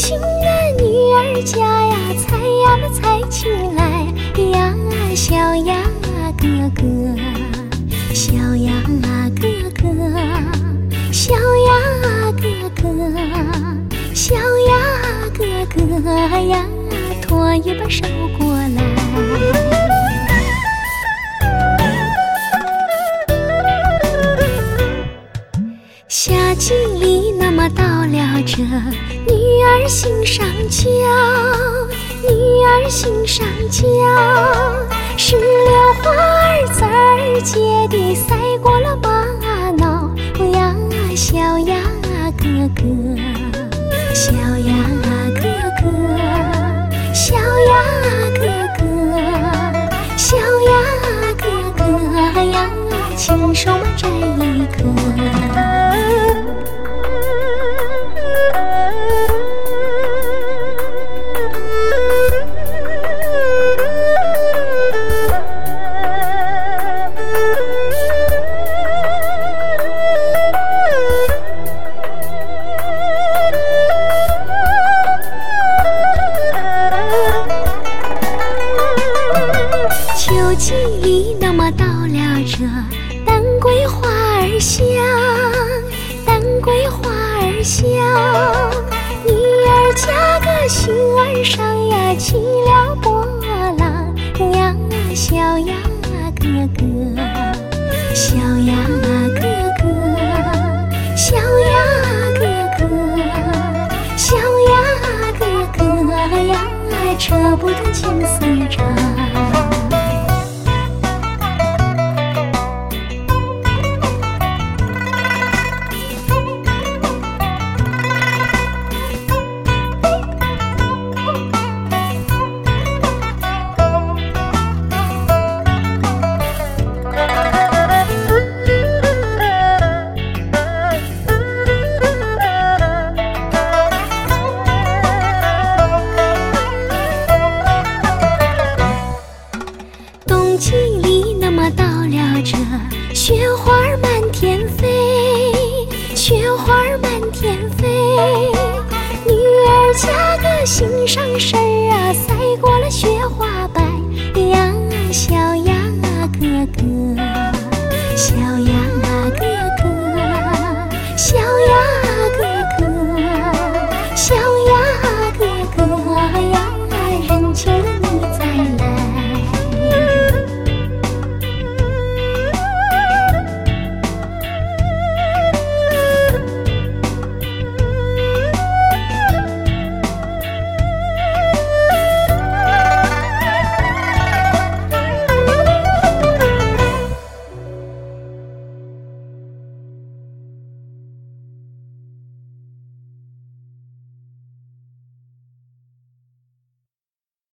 亲啊，女儿家呀，采呀那采起来呀，小呀哥哥，小呀哥哥，小呀哥哥，小呀哥哥呀，拖一把手过来。夏季里那么到了这，女儿心上交，女儿心上交，石榴花儿籽儿结的赛过了玛瑙呀，小呀哥哥，小呀哥哥，小呀哥哥，小呀哥哥呀，亲手嘛摘一颗。秋季里那么到了这，当归花儿香，当归花儿香，女儿嫁个婿儿上呀，起了波浪呀，小呀哥哥。